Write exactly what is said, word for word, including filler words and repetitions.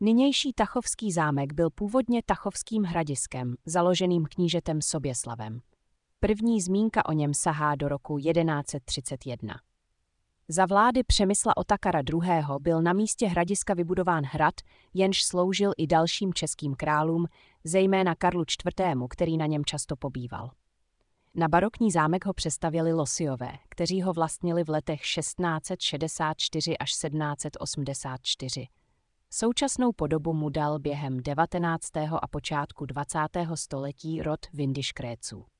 Nynější Tachovský zámek byl původně Tachovským hradištěm, založeným knížetem Soběslavem. První zmínka o něm sahá do roku jedenáct set třicet jedna. Za vlády Přemysla Otakara druhého. byl na místě hradiska vybudován hrad, jenž sloužil i dalším českým králům, zejména Karlu čtvrtému., který na něm často pobýval. Na barokní zámek ho přestavěli Losiové, kteří ho vlastnili v letech šestnáct set šedesát čtyři až sedmnáct set osmdesát čtyři. Současnou podobu mu dal během devatenáctého a počátku dvacátého století rod Windisch-Krēců.